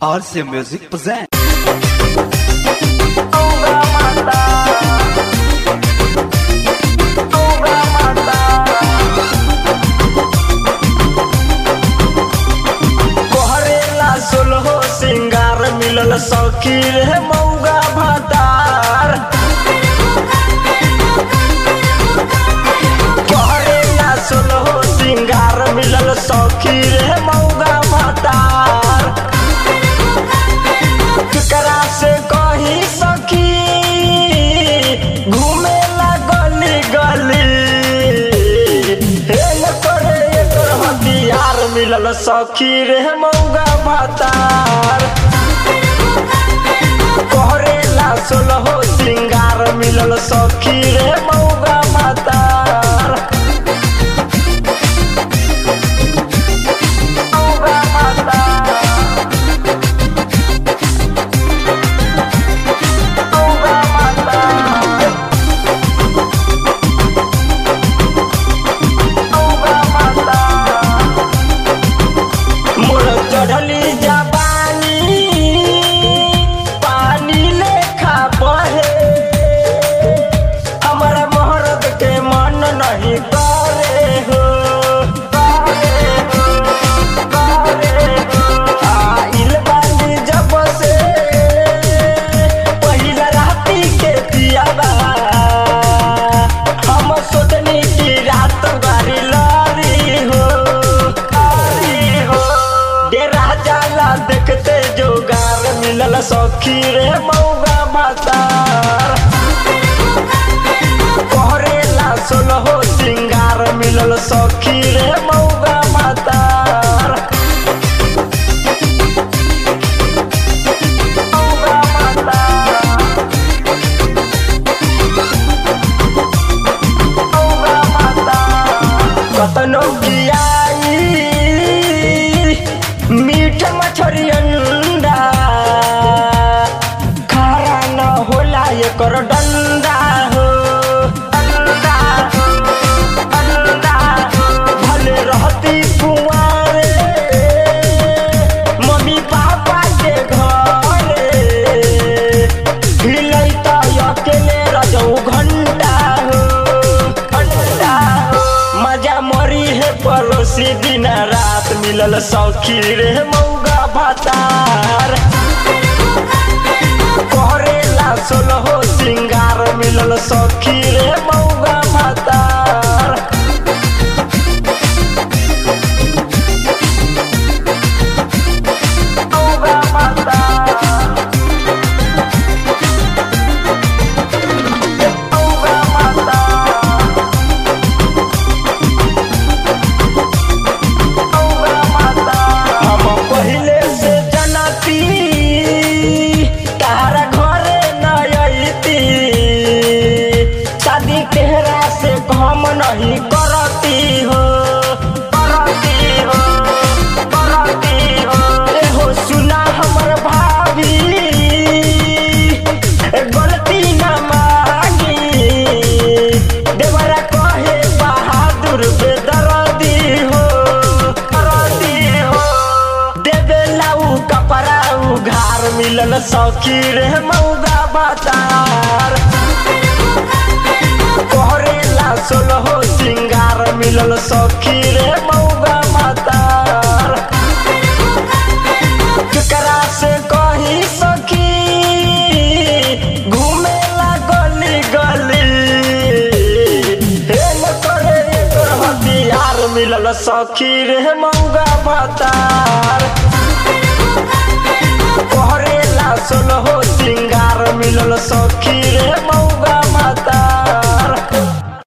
RC Music present. सिंगार मिलल सौखी रे मौगा भातार करेला सोलहो सिंगार मिलल सौखी रे मौगा भातार केकरा से कही सखी घूमेला गली गली हेल करे एकर हथियार मिलल सौखी रे मौगा भातार करेला सोलहो सिंगार मिलल सौखी रे मौगा भातार मौगा भातार मौगा भातार मौगा भातार मोर चढ़ली जवानी पानी लेखा बहे हमारा मोहरत के मन नहीं करे हो आइल बानी जब से पहिला राती के पियाबा हम सोचनी की रात बारी लारी हो डेरा जाला देखते जोगार मिलल सौखी रे मौगा भातार करेला सोलहो सिंगार मिलल सौखी रे मौगा भातार मौगा भातार मौगा भातार कतनो कियाई मीठ मछरी अंडा खारा न होला एकर डंडा हो अंडा हो अंडा हो भले रहती कुंवारे मम्मी पापा के घरे हिलैता अकेले रजऊ घंटा हो घंटा हो मजा मरी है पड़ोसी दिन रात मिलल सौखी रे मौगा भातार करेला सोलहो सिंगार मिलल सौखी रे मौगा भातार मौगा भातार मौगा भातार हम पहिले से जनती तारा घरे न अइती शादी तेहरा से हम नहीं करती हो एहो सुना हमर भाभी गलती न मांगी देवरा कहे बहादुर बेदर्दी हो देवेला उ कपड़ा उघार मिलल सौखी रे मौगा भातार करेला सोलहो सिंगार मिलल सौखी रे मौगा भातार केकरा से कही सखी घूमेला गली गली हेल करे एकर हथियार मिलल सौखी रे मौगा भातार करेला सोलहो सिंगार मिलल सौखी रे मौगा